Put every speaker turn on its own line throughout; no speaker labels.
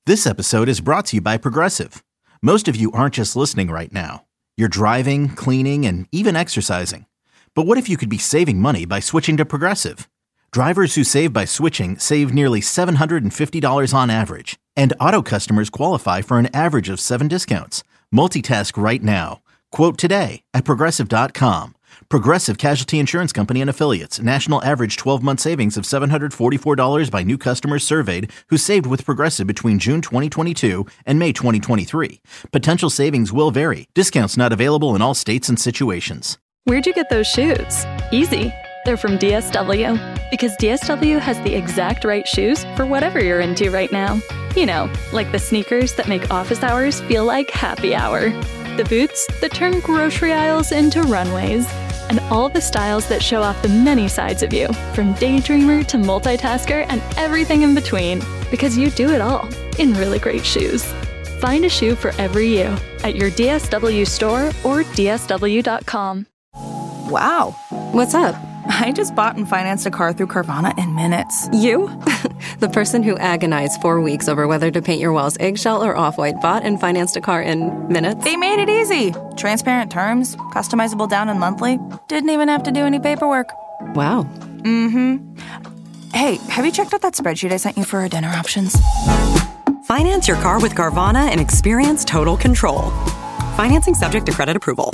This episode is brought to you by Progressive. Most of you aren't just listening right now. You're driving, cleaning, and even exercising. But what if you could be saving money by switching to Progressive? Drivers who save by switching save nearly $750 on average. And auto customers qualify for an average of 7 discounts. Multitask right now. Quote today at Progressive.com. Progressive Casualty Insurance Company and Affiliates. National average 12-month savings of $744 by new customers surveyed who saved with Progressive between June 2022 and May 2023. Potential savings will vary. Discounts not available in all states and situations.
Where'd you get those shoes? Easy. They're from DSW. Because DSW has the exact right shoes for whatever you're into right now. You know, like the sneakers that make office hours feel like happy hour. The boots that turn grocery aisles into runways. And all the styles that show off the many sides of you, from daydreamer to multitasker and everything in between, because you do it all in really great shoes. Find a shoe for every you at your DSW store or DSW.com.
Wow.
What's up?
I just bought and financed a car through Carvana in minutes.
You? The person who agonized 4 weeks over whether to paint your walls eggshell or off-white bought and financed a car in minutes?
They made it easy. Transparent terms, customizable down and monthly. Didn't even have to do any paperwork.
Wow.
Mm-hmm. Hey, have you checked out that spreadsheet I sent you for our dinner options?
Finance your car with Carvana and experience total control. Financing subject to credit approval.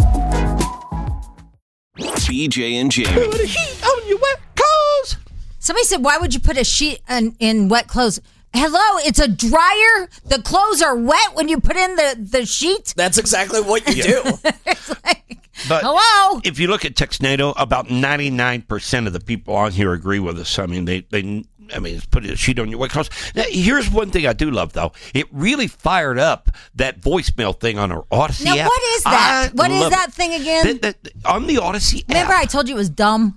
BJ and Jamie.
Put a sheet on your wet clothes.
Somebody said, why would you put a sheet in wet clothes? Hello, it's a dryer. The clothes are wet when you put in the sheet.
That's exactly what you do.
It's like,
but
hello.
If you look at Texnado, about 99% of the people on here agree with us. I mean, it's put a sheet on your wet clothes. Now, here's one thing I do love, though. It really fired up that voicemail thing on our Odyssey app.
Now, what is that? What is that thing again?
On the Odyssey
Remember
app.
I told you it was dumb?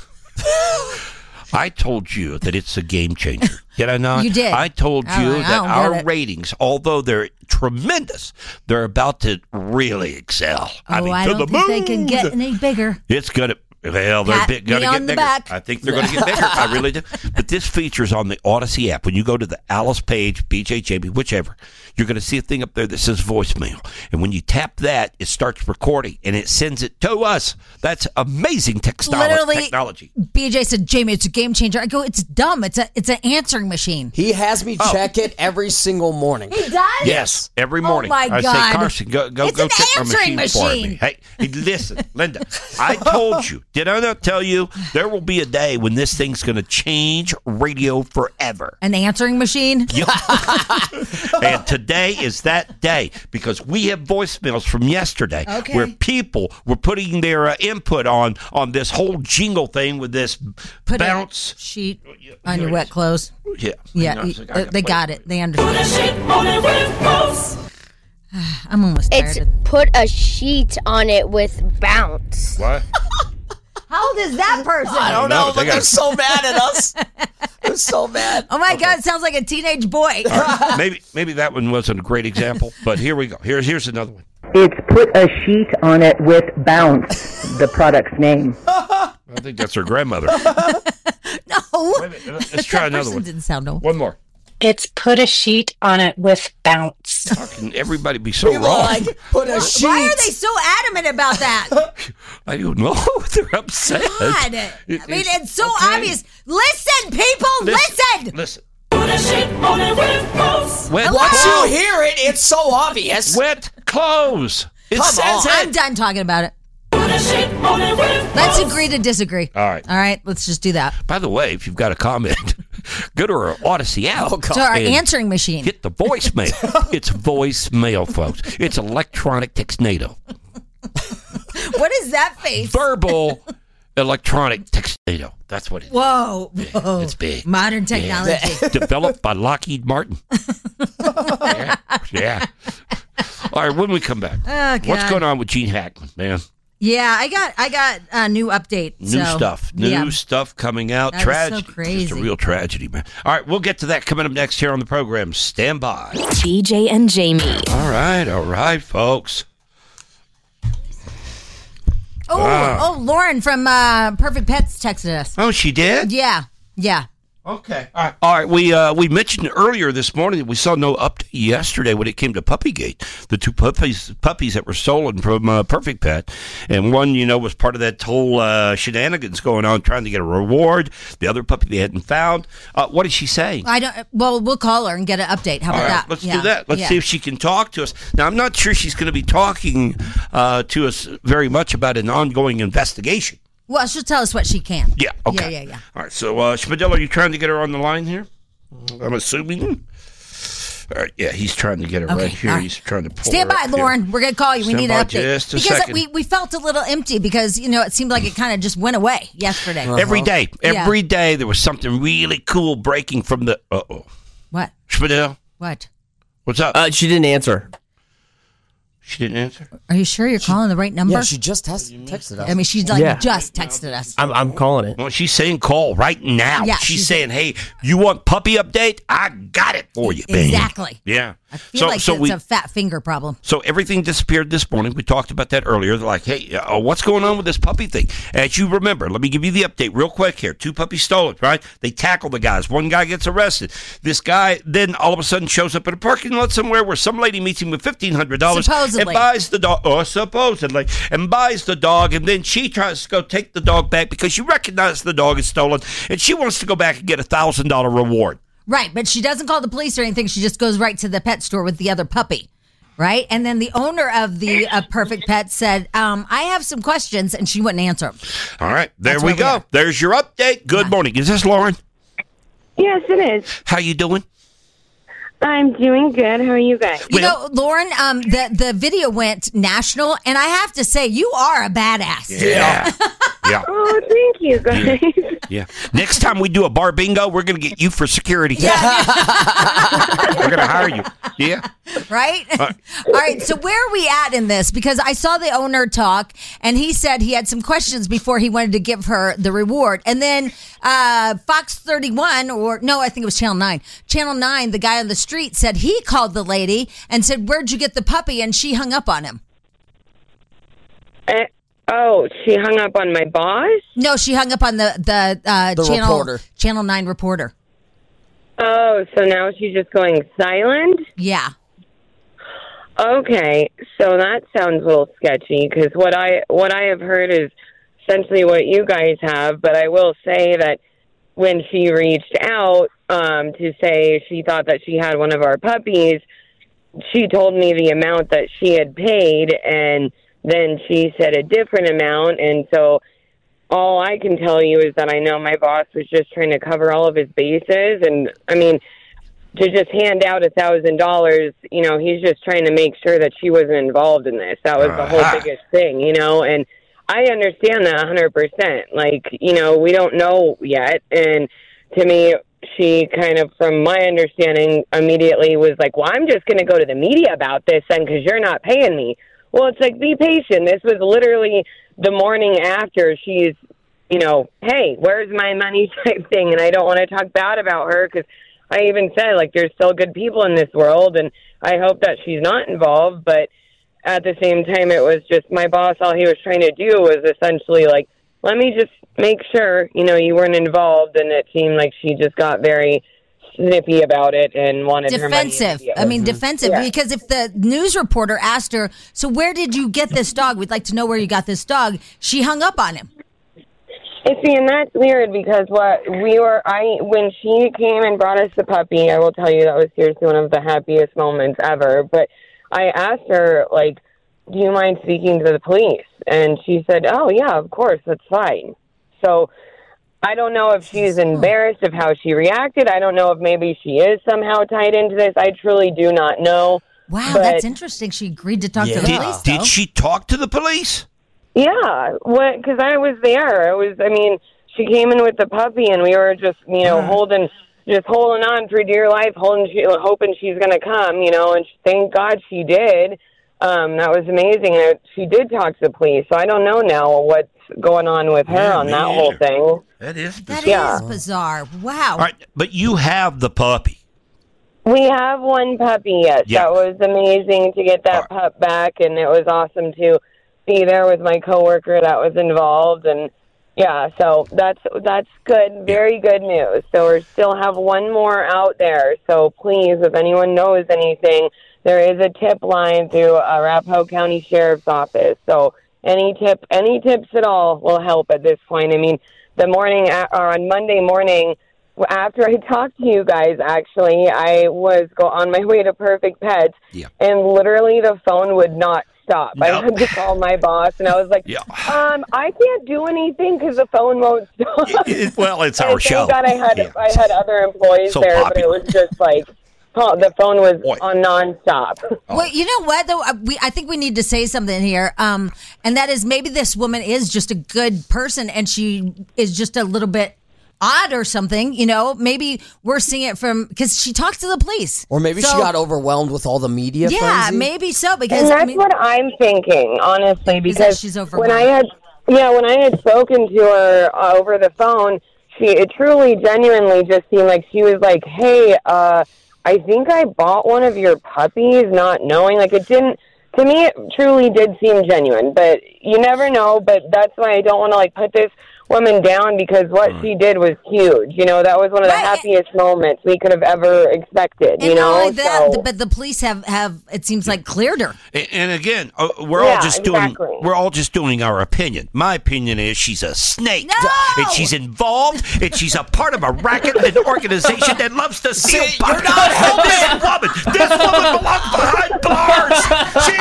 I told you that it's a game changer. Did I not?
You did.
I told you that our ratings, although they're tremendous, they're about to really excel.
I don't think they can get any bigger.
It's going to. Well, they're going to get bigger. I think they're going to get bigger. I really do. But this feature's on the Odyssey app. When you go to the Alice page, BJ, Jamie, whichever, you're going to see a thing up there that says voicemail. And when you tap that, it starts recording, and it sends it to us. That's amazing technology.
BJ said, Jamie, it's a game changer. I go, it's dumb. It's an answering machine.
He has me check it every single morning.
He does?
Yes, every morning.
Oh, my God.
I say, Carson, go check my machine for me. Hey, listen, Linda, I told you. Did I not tell you there will be a day when this thing's going to change radio forever?
An answering machine?
Yep. And today is that day because we have voicemails from yesterday where people were putting their input on this whole jingle thing with this bounce
sheet on your wet clothes.
Yeah.
Yeah. They got it. They understand. Put a sheet on it with bounce. I'm almost tired.
It's put a sheet on it with bounce.
What?
How old is that person?
I don't know, but they're so mad at us. They're so mad.
Oh, my God. It sounds like a teenage boy.
Right. Maybe that one wasn't a great example, but here we go. Here's another one.
It's put a sheet on it with bounce, the product's name.
I think that's her grandmother.
No.
Let's try another one.
Didn't sound old.
One more.
It's put a sheet on it with bounce.
How can everybody be so
People
wrong?
like, put a sheet.
Why are they so adamant about that?
I don't know. They're upset.
God. It's so obvious. Listen, people, listen.
Listen.
Put a sheet on it with bounce. Once you hear it, it's so obvious.
Wet clothes. It says it.
I'm done talking about it. Let's agree to disagree.
All right.
Let's just do that.
By the way, if you've got a comment, go to our Odyssey app.
To our answering machine.
Hit the voicemail. It's voicemail, folks. It's electronic Texnado.
What is that face?
Verbal electronic Texnado. That's what it is.
Whoa.
It's big.
Modern technology.
Yeah. Developed by Lockheed Martin. Yeah. All right, when we come back, what's going on with Gene Hackman, man?
Yeah, I got a new update.
New stuff coming out. Tragedy.
So crazy.
It's a real tragedy, man. All right, we'll get to that coming up next here on the program. Stand by.
BJ and Jamie.
All right, folks.
Lauren from Perfect Pets texted us.
Oh, she did?
Yeah.
Okay. All right. We mentioned earlier this morning that we saw no update yesterday when it came to Puppygate. The two puppies that were stolen from Perfect Pet, and one, was part of that whole shenanigans going on, trying to get a reward. The other puppy they hadn't found. What is she saying?
I don't. Well, we'll call her and get an update. How about that?
Let's do that. Let's see if she can talk to us. Now, I'm not sure she's going to be talking to us very much about an ongoing investigation.
Well, she'll tell us what she can.
Yeah, okay.
Yeah.
All right, so, Schmidl, are you trying to get her on the line here? I'm assuming. All right, yeah, he's trying to get her right here. Right. He's trying to pull
Stand
her
by, Lauren.
Here.
We're going to call you. We need an update.
Just a second.
We felt a little empty because, it seemed like it kind of just went away yesterday.
Uh-huh. Every day, there was something really cool breaking from the... Uh-oh.
What?
Schmidl?
What?
What's up?
She didn't answer.
She didn't answer?
Are you sure you're calling the right number?
Yeah, she just texted us.
I mean, she's just texted us.
I'm calling it.
Well, she's saying call right now.
Yeah,
she's saying, hey, you want puppy update? I got it for you, baby.
Exactly.
Yeah.
I feel like it's a fat finger problem.
So everything disappeared this morning. We talked about that earlier. They're like, hey, what's going on with this puppy thing? As you remember, let me give you the update real quick here. 2 puppies stolen, right? They tackle the guys. One guy gets arrested. This guy then all of a sudden shows up at a parking lot somewhere where some lady meets him with $1,500
supposedly,
and buys the dog, or supposedly, and buys the dog, and then she tries to go take the dog back because she recognizes the dog is stolen, and she wants to go back and get a $1,000 reward.
Right, but she doesn't call the police or anything. She just goes right to the pet store with the other puppy, right? And then the owner of the Perfect Pet said, I have some questions, and she wouldn't answer them.
All right, there we go. There's your update. Good morning. Is this Lauren?
Yes, it is.
How you doing?
I'm doing good. How are you guys?
Lauren, the video went national, and I have to say, you are a badass.
Yeah. Yeah.
Oh, thank you, guys.
Yeah. Next time we do a bar bingo, we're going to get you for security.
Yeah.
We're going to hire you. Yeah.
Right? All right. So where are we at in this? Because I saw the owner talk, and he said he had some questions before he wanted to give her the reward. And then Fox 31, I think it was Channel 9. Channel 9, the guy on the street said he called the lady and said, where'd you get the puppy? And she hung up on him.
She hung up on my boss?
No, she hung up on the Channel 9 reporter.
Oh, so now she's just going silent?
Yeah.
Okay, so that sounds a little sketchy because what I have heard is essentially what you guys have, but I will say that when she reached out to say she thought that she had one of our puppies, she told me the amount that she had paid, and then she said a different amount, and so all I can tell you is that I know my boss was just trying to cover all of his bases, and I mean, to just hand out $1,000, he's just trying to make sure that she wasn't involved in this. That was the whole biggest thing, and I understand that 100%. Like, we don't know yet, and to me, she kind of, from my understanding, immediately was like, well, I'm just going to go to the media about this then because you're not paying me. Well, it's like, be patient. This was literally the morning after she's, hey, where's my money type thing, and I don't want to talk bad about her because I even said, like, there's still good people in this world, and I hope that she's not involved, but at the same time, it was just my boss, all he was trying to do was essentially, like, let me just make sure, you weren't involved, and it seemed like she just got very snippy about it and wanted
defensive.
her money.
Defensive,
Yeah.
because if the news reporter asked her, so where did you get this dog? We'd like to know where you got this dog. She hung up on him.
See, and that's weird because when she came and brought us the puppy, I will tell you that was seriously one of the happiest moments ever. But I asked her, like, do you mind speaking to the police? And she said, oh, yeah, of course, that's fine. So I don't know if she's embarrassed of how she reacted. I don't know if maybe she is somehow tied into this. I truly do not know.
Wow, that's interesting. She agreed to talk to the police,
Did she talk to the police?
Yeah, because I was there. She came in with the puppy, and we were just, holding on for dear life, hoping she's going to come, and thank God she did. That was amazing. And she did talk to the police, so I don't know now what's going on with her on that whole thing.
That is bizarre.
That is bizarre. Wow.
All right, but you have the puppy.
We have one puppy, yes. Yeah. That was amazing to get that pup back, and it was awesome to be there with my coworker that was involved, and Yeah, so that's good, very good news. So we still have one more out there. So please, if anyone knows anything, there is a tip line through Arapahoe County Sheriff's Office. So any tips at all will help at this point. I mean, on Monday morning, after I talked to you guys, actually, I was on my way to Perfect Pets, and literally the phone would not stop. No. I had to call my boss, and I was like, I can't do anything because the phone won't stop.
Well, it's our show.
God, I had other employees there, but it was just like, the phone was on nonstop.
Well, you know what, though? I think we need to say something here, and that is maybe this woman is just a good person, and she is just a little bit odd or something, maybe we're seeing it from because she talked to the police,
or maybe she got overwhelmed with all the media.
Yeah, maybe so. Because
and that's what I'm thinking, honestly. Because
she's overwhelmed.
when I had spoken to her over the phone, it truly, genuinely just seemed like she was like, "Hey, I think I bought one of your puppies," not knowing. Like it didn't. To me, it truly did seem genuine, but you never know. But that's why I don't want to put this woman down, because what she did was huge. That was one of the happiest moments we could have ever expected.
And not only that, but the police have it seems like cleared her.
And again, we're all just doing our opinion. My opinion is she's a snake, and she's involved, and she's a part of a racket and an organization that loves to steal puppies.
You're not helping.
This woman belongs behind bars. She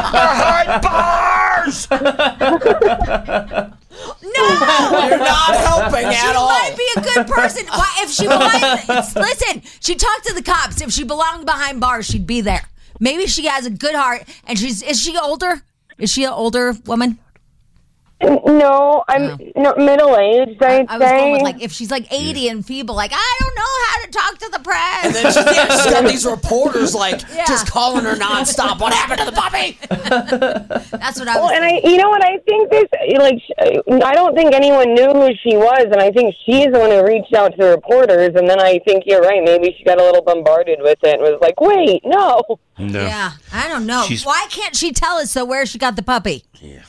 belongs behind bars.
No, you're not helping at all.
She might be a good person. If she listen, she talked to the cops. If she belonged behind bars, she'd be there. Maybe she has a good heart, and is she older? Is she an older woman?
No, I'm middle-aged, I'd say.
I was going with, if she's 80 and feeble, I don't know how to talk to the press.
And then she's got these reporters, just calling her nonstop. What happened to the puppy?
That's what I was
thinking. And you know what, I think this, I don't think anyone knew who she was, and I think she's the one who reached out to the reporters, and then I think you're right, maybe she got a little bombarded with it, and was like, wait, no.
Yeah, I don't know. Why can't she tell us, where she got the puppy?
Yeah.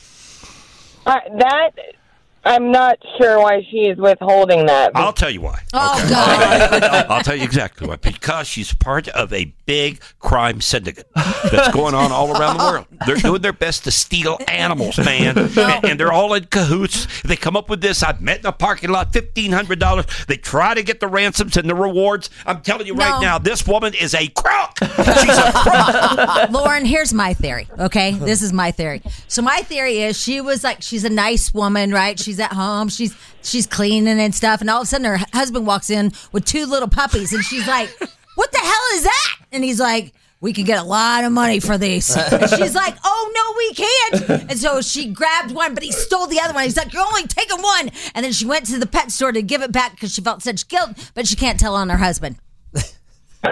I'm not sure why she's withholding that.
I'll tell you why.
Oh, God.
I'll tell you exactly why. Because she's part of a big crime syndicate that's going on all around the world. They're doing their best to steal animals, man. And they're all in cahoots. They come up with this. I've met in a parking lot, $1,500. They try to get the ransoms and the rewards. I'm telling you right now, this woman is a crook. She's a crook.
Lauren, here's my theory, okay? This is my theory. So my theory is she's a nice woman, right? She's at home. She's cleaning and stuff. And all of a sudden her husband walks in with 2 little puppies. And she's like, what the hell is that? And he's like, we can get a lot of money for these. And she's like, oh, no, we can't. And so she grabbed one, but he stole the other one. He's like, you're only taking one. And then she went to the pet store to give it back because she felt such guilt, but she can't tell on her husband.
All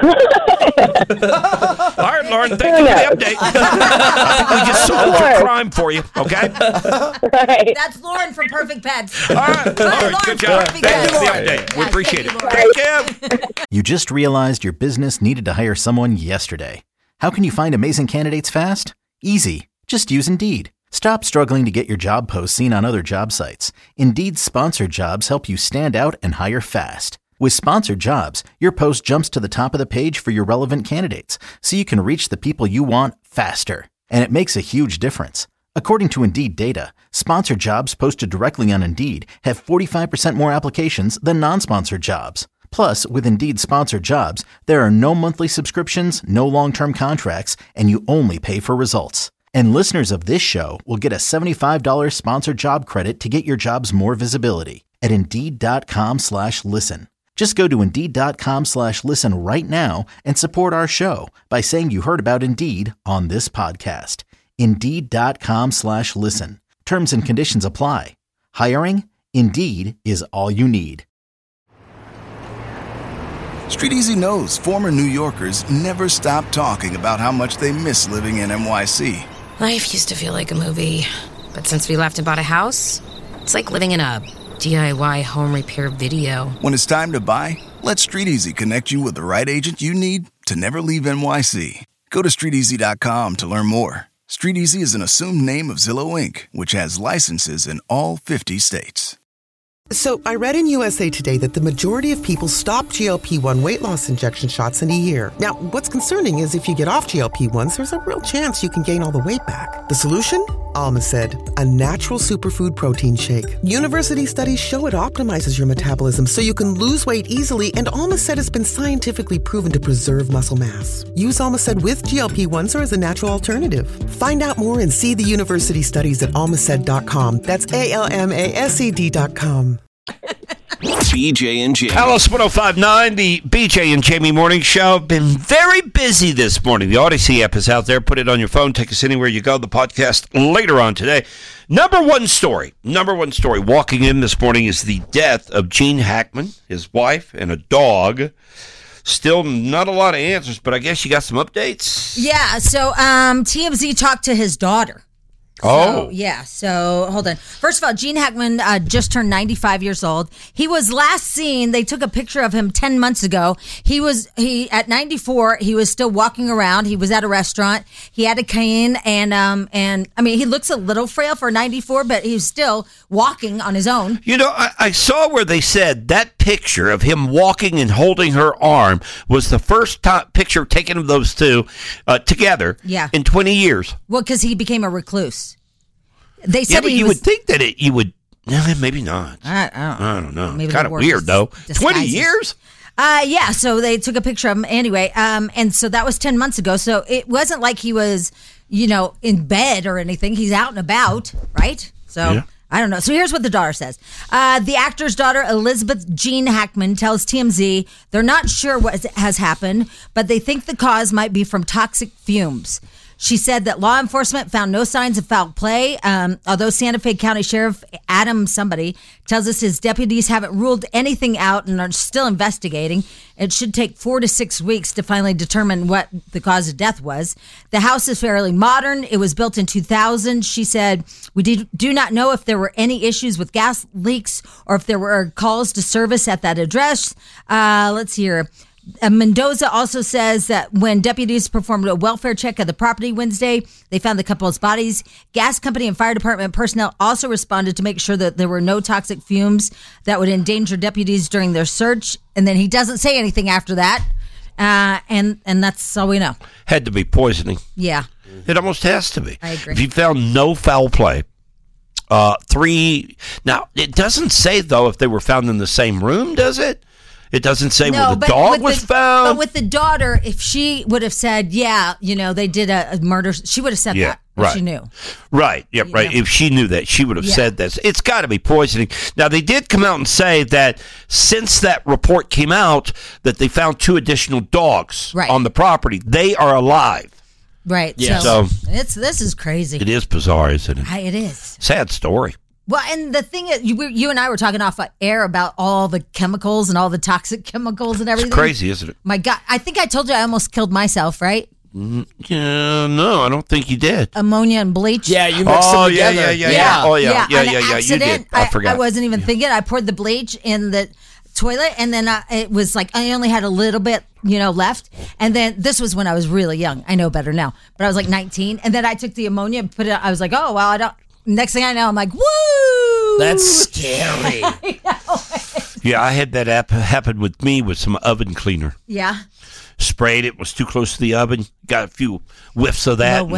right, Lauren, thank you for the update. I think we just solved your crime for you, okay?
Right.
That's Lauren from Perfect Pets.
All right, Lauren, good job. Thank you for the update. We appreciate it. Thank you.
You just realized your business needed to hire someone yesterday. How can you find amazing candidates fast? Easy. Just use Indeed. Stop struggling to get your job posts seen on other job sites. Indeed's sponsored jobs help you stand out and hire fast. With sponsored jobs, your post jumps to the top of the page for your relevant candidates, so you can reach the people you want faster. And it makes a huge difference. According to Indeed data, sponsored jobs posted directly on Indeed have 45% more applications than non-sponsored jobs. Plus, with Indeed sponsored jobs, there are no monthly subscriptions, no long-term contracts, and you only pay for results. And listeners of this show will get a $75 sponsored job credit to get your jobs more visibility at Indeed.com/listen. Just go to Indeed.com/listen right now and support our show by saying you heard about Indeed on this podcast. Indeed.com/listen. Terms and conditions apply. Hiring? Indeed is all you need.
Street Easy knows former New Yorkers never stop talking about how much they miss living in NYC.
Life used to feel like a movie, but since we left and bought a house, it's like living in a DIY home repair video.
When it's time to buy, let Street Easy connect you with the right agent you need to never leave NYC. Go to StreetEasy.com to learn more. Street Easy is an assumed name of Zillow Inc., which has licenses in all 50 states.
So I read in USA Today that the majority of people stop GLP-1 weight loss injection shots in a year. Now, what's concerning is if you get off GLP-1s, there's a real chance you can gain all the weight back. The solution? Almacid, a natural superfood protein shake. University studies show it optimizes your metabolism so you can lose weight easily, and Almacid has been scientifically proven to preserve muscle mass. Use Almacid with GLP-1s or as a natural alternative. Find out more and see the university studies at almacid.com. That's ALMASED.com.
BJ and Jamie.
Alice 105.9, the BJ and Jamie Morning Show. Been very busy this morning. The Odyssey app is out there. Put it on your phone. Take us anywhere you go. The podcast later on today. Number one story walking in this morning is the death of Gene Hackman, his wife, and a dog. Still not a lot of answers, but I guess you got some updates.
Yeah, so TMZ talked to his daughter. So, yeah. So, hold on. First of all, Gene Hackman just turned 95 years old. He was last seen, they took a picture of him 10 months ago. At 94, he was still walking around. He was at a restaurant. He had a cane and I mean, he looks a little frail for 94, but he's still walking on his own.
You know, I saw where they said that picture of him walking and holding her arm was the first picture taken of those two together in 20 years.
Well, because he became a recluse. They said
but you would think that you would. Maybe not. I don't know. Kind of weird though. 20 years.
Yeah. So they took a picture of him anyway. And so that was 10 months ago. So it wasn't like he was, in bed or anything. He's out and about, right? So. Yeah. I don't know. So here's what the daughter says. The actor's daughter, Elizabeth Jean Hackman, tells TMZ they're not sure what has happened, but they think the cause might be from toxic fumes. She said that law enforcement found no signs of foul play, although Santa Fe County Sheriff Adam somebody tells us his deputies haven't ruled anything out and are still investigating. It should take 4 to 6 weeks to finally determine what the cause of death was. The house is fairly modern. It was built in 2000. She said, we do not know if there were any issues with gas leaks or if there were calls to service at that address. Let's see here. Mendoza also says that when deputies performed a welfare check of the property Wednesday, they found the couple's bodies. Gas company and fire department personnel also responded to make sure that there were no toxic fumes that would endanger deputies during their search. And then he doesn't say anything after that. And that's all we know.
Had to be poisoning.
Yeah.
It almost has to be.
I agree.
If you found no foul play, 3. Now, it doesn't say, though, if they were found in the same room, does it? It doesn't say where the dog was found.
But with the daughter, if she would have said, they did a murder, she would have said that. Right. She knew.
Right. Yeah, right. If she knew that, she would have said this. It's got to be poisoning. Now, they did come out and say that since that report came out, that they found 2 additional dogs on the property. They are alive.
Right.
Yeah.
So this is crazy.
It is bizarre, isn't it?
It is.
Sad story.
Well, and the thing is, you and I were talking off air about all the chemicals and all the toxic chemicals and everything.
It's crazy, isn't it?
My God. I think I told you I almost killed myself, right?
Yeah, no, I don't think you did.
Ammonia and bleach.
Yeah, you mixed them together.
Yeah. Oh, yeah. You did. I forgot.
I wasn't even thinking. I poured the bleach in the toilet, and then it was like I only had a little bit, left. And then this was when I was really young. I know better now, but I was like 19. And then I took the ammonia and put it. I was like, oh well, I don't. Next thing I know, I'm like, woo!
That's scary.
Yeah, I had that happen with me with some oven cleaner.
Yeah.
Sprayed it, was too close to the oven, got a few whiffs of that.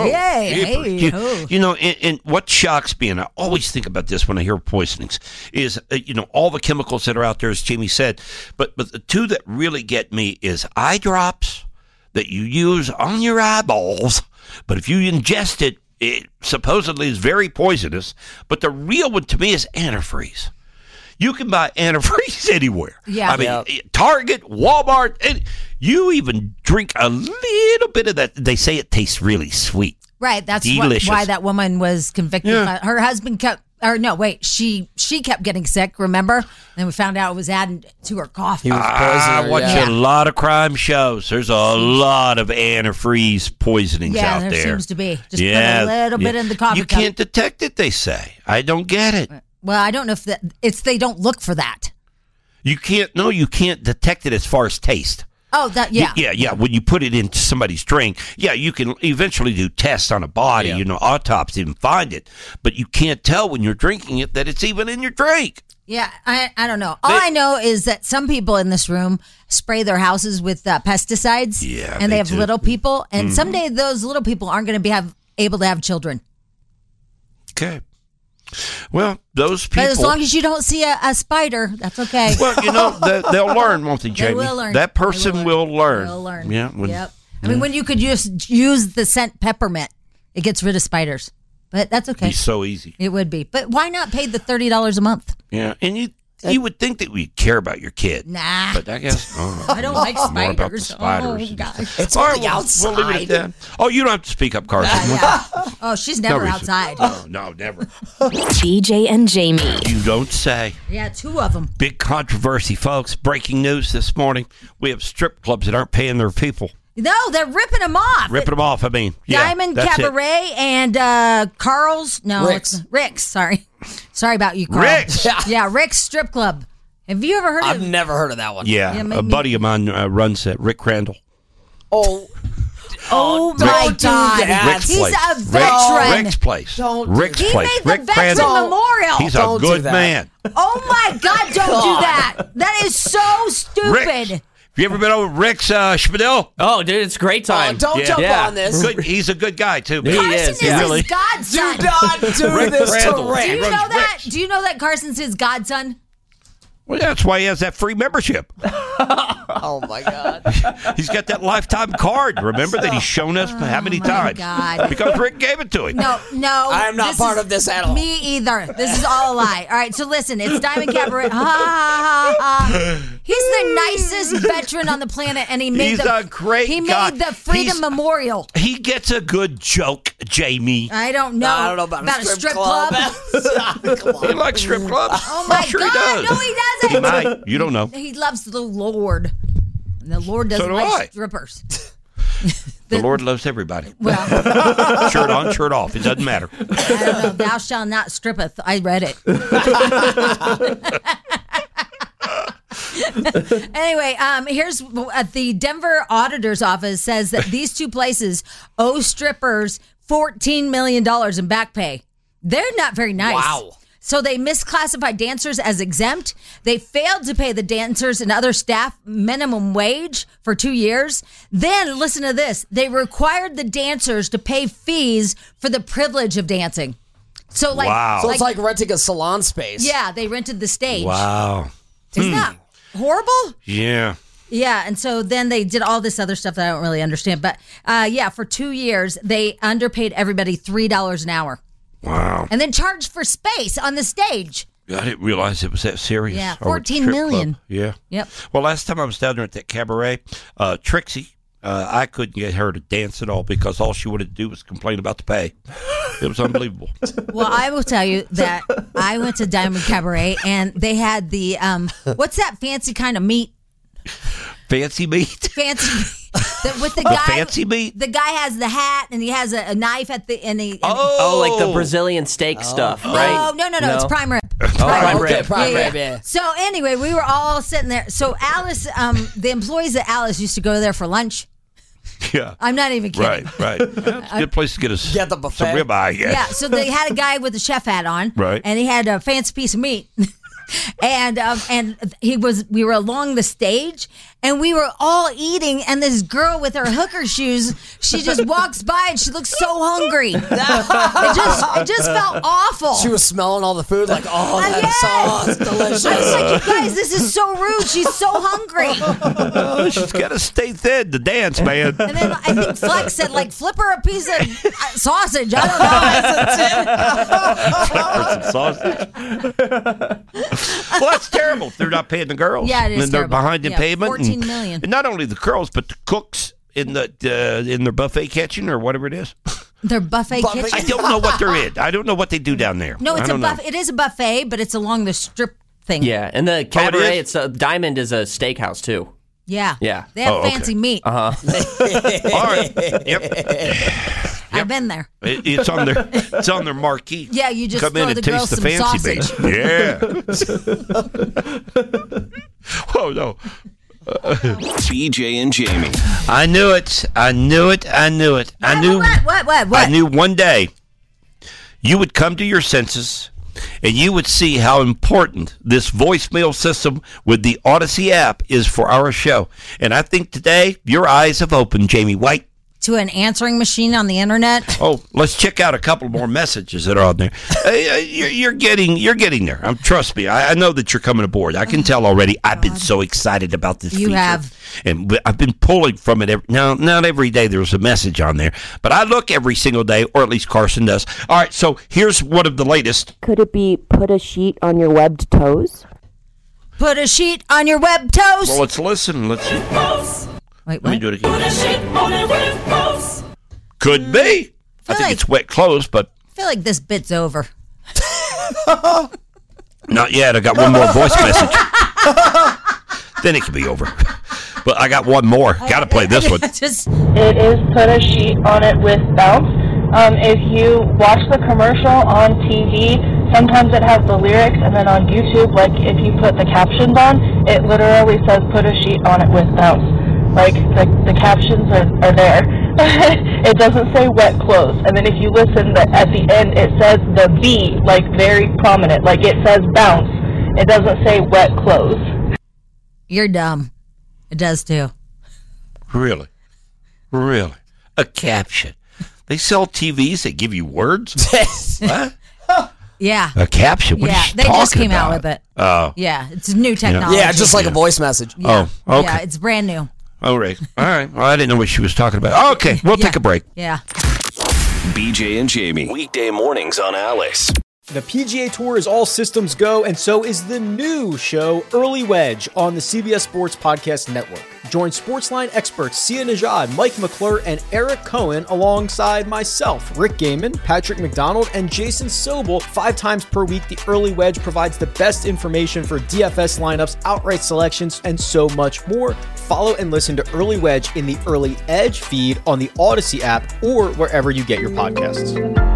And what shocks me, and I always think about this when I hear poisonings, is, all the chemicals that are out there, as Jamie said, but the 2 that really get me is eye drops that you use on your eyeballs, but if you ingest it, it supposedly is very poisonous, but the real one to me is antifreeze. You can buy antifreeze anywhere.
Yeah.
I mean, Target, Walmart, and you even drink a little bit of that. They say it tastes really sweet.
Right. That's why that woman was convicted. Yeah. Her husband she kept getting sick, remember? And we found out it was added to her coffee.
He was poisoning her.
I watch a lot of crime shows. There's a lot of antifreeze poisonings out there.
Yeah, there seems to be. Just put a little bit in the coffee
You can't detect it, they say. I don't get it.
Well, I don't know if they don't look for that.
You can't detect it as far as taste.
Oh, yeah.
Yeah. When you put it into somebody's drink, you can eventually do tests on a body, autopsy and find it. But you can't tell when you're drinking it that it's even in your drink.
Yeah, I don't know. All I know is that some people in this room spray their houses with pesticides.
Yeah,
and they have little people, and someday those little people aren't going to be able to have children.
Okay. Well, those people.
But as long as you don't see a spider, that's okay.
Well, they'll learn, won't they, Jamie?
They will learn.
That person will learn.
They'll learn.
Yeah.
Yep. I mean, when you could use the scent peppermint, it gets rid of spiders. But that's okay.
It'd be so easy.
It would be. But why not pay the $30 a month?
Yeah, and you would think that we'd care about your kid.
Nah.
But I guess
I don't like spiders.
More about the spiders.
Oh, gosh.
It's on the outside.
We'll leave it at that. Oh, you don't have to speak up, Carson.
Oh, she's never outside.
No, never.
BJ and Jamie.
You don't say.
Yeah, 2 of them.
Big controversy, folks. Breaking news this morning. We have strip clubs that aren't paying their people.
No, they're ripping them off.
I mean. Yeah,
Diamond Cabaret and Carl's. No, Rick's. Sorry about you, Carl.
Rick's.
Yeah, Rick's Strip Club. Have you ever heard of it?
I've never heard of that one.
Yeah, a buddy of mine runs that, Rick Crandall.
Oh my God. He's a veteran.
Rick's place.
Rick's place. He made the Veteran Memorial.
He's a good man.
Oh my God, don't do that. That is so stupid.
Have you ever been over Rick's Spadil?
Oh, dude, it's a great time.
Don't jump on this.
Good. He's a good guy, too.
Carson is his godson.
Do not do this to Rick.
Do you know that? Do you know that Carson's his godson?
Well, that's why he has that free membership.
Oh, my God.
He's got that lifetime card, remember, that he's shown us how many times?
God.
Because Rick gave it to him.
No.
I am not part of this at all.
Me either. This is all a lie. All right, so listen, it's Diamond Cabaret. He's the nicest veteran on the planet, and he made
a great guy.
made the Freedom Memorial.
He gets a good joke, Jamie.
I don't know.
I don't know about
a strip club.
Come on.
He likes strip clubs.
Oh, my
sure
God.
He does.
No, he doesn't.
He might. You don't know.
He loves the Lord. And the Lord doesn't like strippers.
The Lord loves everybody.
Well,
shirt on, shirt off. It doesn't matter.
I don't know. Thou shalt not strippeth. I read it. Anyway, here's the Denver Auditor's Office says that these 2 places owe strippers $14 million in back pay. They're not very nice.
Wow.
So they misclassified dancers as exempt. They failed to pay the dancers and other staff minimum wage for 2 years. Then, listen to this. They required the dancers to pay fees for the privilege of dancing. So,
wow.
So it's like renting a salon space.
Yeah, they rented the stage.
Wow.
Isn't that horrible?
Yeah.
Yeah, and so then they did all this other stuff that I don't really understand. But, for 2 years, they underpaid everybody $3 an hour.
Wow.
And then charged for space on the stage.
I didn't realize it was that serious.
Yeah, $14 million.
Yeah.
Yep.
Well, last time I was down there at that cabaret, Trixie, I couldn't get her to dance at all because all she wanted to do was complain about the pay. It was unbelievable.
Well, I will tell you that I went to Diamond Cabaret and they had the, what's that fancy kind of meat?
Fancy meat?
Fancy meat. With the guy,
fancy meat?
The guy has the hat and he has a knife at the end.
Like the Brazilian steak stuff, right?
No, it's prime rib.
Prime rib.
Prime rib, yeah.
So anyway, we were all sitting there. So Alice, the employees at Alice used to go there for lunch.
Yeah.
I'm not even kidding.
Right. That's a good place to get
the buffet.
Some ribeye, yes.
Yeah, so they had a guy with a chef hat on.
Right.
And he had a fancy piece of meat. And we were along the stage and we were all eating, and this girl with her hooker shoes, she just walks by and she looks so hungry. It just felt awful.
She was smelling all the food like, that sauce, delicious.
I was like, you guys, this is so rude. She's so hungry.
She's got to stay thin to dance, man.
And then I think Flex said, flip her a piece of sausage. I
don't know. Flip her some sausage. Well, that's terrible. They're not paying the girls.
Yeah, it is
and they're
terrible.
behind in payment.
$14 million.
And not only the girls, but the cooks in their buffet kitchen or whatever it is.
Their buffet kitchen?
I don't know what they're in. I don't know what they do down there.
No, it is a buffet, but it's along the strip thing.
Yeah, and the cabaret, it's Diamond is a steakhouse too.
Yeah.
Yeah.
They have fancy meat.
All right. Yep.
I've been there.
It's on their marquee.
Yeah, you just
come
throw
in and
the
taste
girls
the
some
fancy
sausage.
Yeah. Whoa, no.
BJ and Jamie.
I knew it. I knew.
What?
I knew one day you would come to your senses and you would see how important this voicemail system with the Odyssey app is for our show. And I think today your eyes have opened, Jamie White.
To an answering machine on the internet.
Oh, let's check out a couple more messages that are on there. You're getting there. Trust me. I know that you're coming aboard. I can tell already. I've been so excited about this feature.
You have.
And I've been pulling from it. Now, not every day there's a message on there, but I look every single day, or at least Carson does. All right, so here's one of the latest.
Could it be put a sheet on your webbed toes?
Put a sheet on your webbed toes.
Well, let's listen. Let's see.
Wait,
let me do it again. Could be. I think it's wet clothes, but
I feel like this bit's over.
Not yet. I got one more voice message. Then it can be over. But I got one more. Got to play this one.
It is put a sheet on it with bounce. If you watch the commercial on TV, sometimes it has the lyrics, and then on YouTube, like if you put the captions on, it literally says put a sheet on it with bounce. Like the captions are there. It doesn't say wet clothes. And then if you listen, at the end it says the V, like very prominent. Like it says bounce. It doesn't say wet clothes.
You're dumb. It does too.
Really? A caption. They sell TVs that give you words? What?
Yeah.
A caption? What are you
they just came
about?
out with it.
Oh.
Yeah, it's new technology.
Yeah, just like a voice message.
Yeah.
Oh, okay.
Yeah, it's brand new.
All right. Well, I didn't know what she was talking about. Okay, we'll take a break.
Yeah.
BJ and Jamie. Weekday mornings on Alice.
The PGA Tour is all systems go, and so is the new show, Early Wedge, on the CBS Sports Podcast Network. Join Sportsline experts Sia Nejad, Mike McClure, and Eric Cohen alongside myself, Rick Gaiman, Patrick McDonald, and Jason Sobel 5 times per week. The Early Wedge provides the best information for DFS lineups, outright selections, and so much more. Follow and listen to Early Wedge in the Early Edge feed on the Odyssey app or wherever you get your podcasts.